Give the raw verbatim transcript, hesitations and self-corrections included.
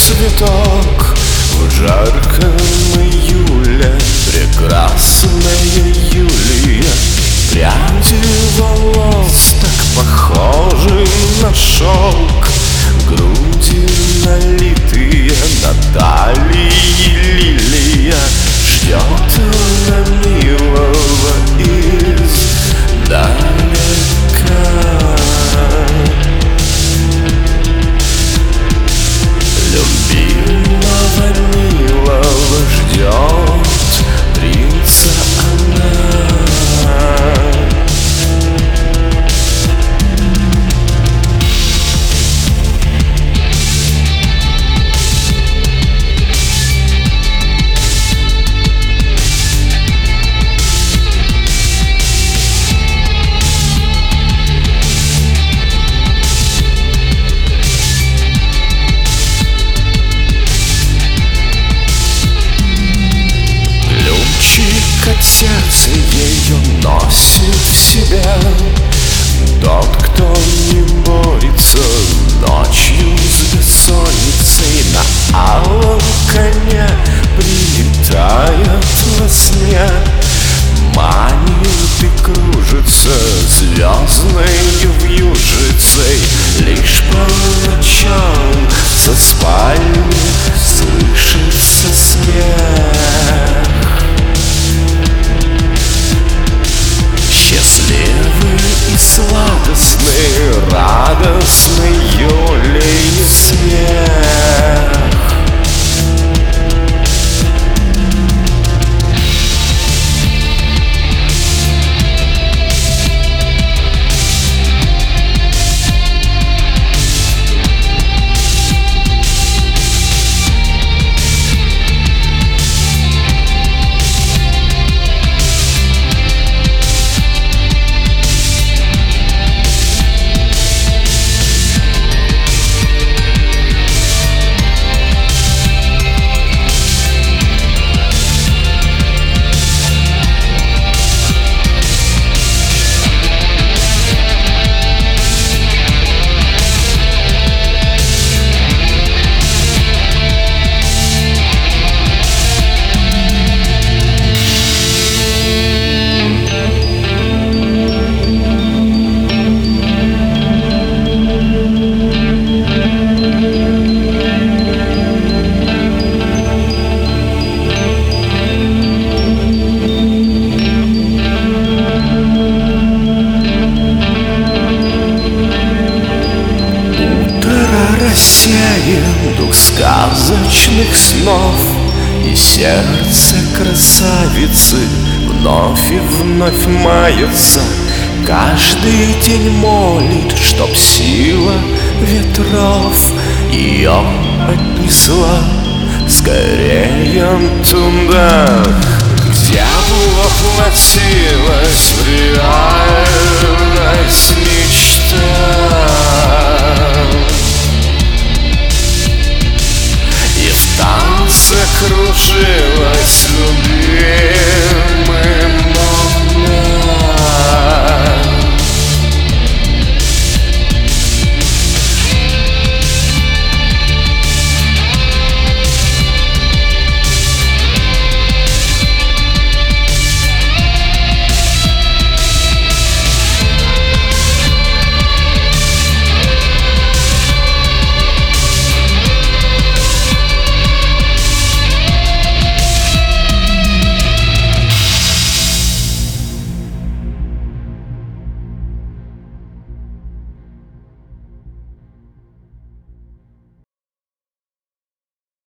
цветок в жарком июле, прекрасная Юлия. Пряди волос так похожи на шелк, груди налитые, на талии лилия. Ждет она милого издалека. Любимого милого ждет принца она. От сердца ее носит в себе тот, кто не борется ночью с бессонницей. На алом коне прилетает во сне, манит и кружится звездной вьюжицей. Лишь по ночам со спальни слышится смех. Счастливый и сладостный, радостный Юлии смех. Рассеян дух сказочных снов, и сердце красавицы вновь и вновь мается. Каждый день молит, чтоб сила ветров ее отнесла скорее туда, где воплотилась в реальность мечта. В танце кружит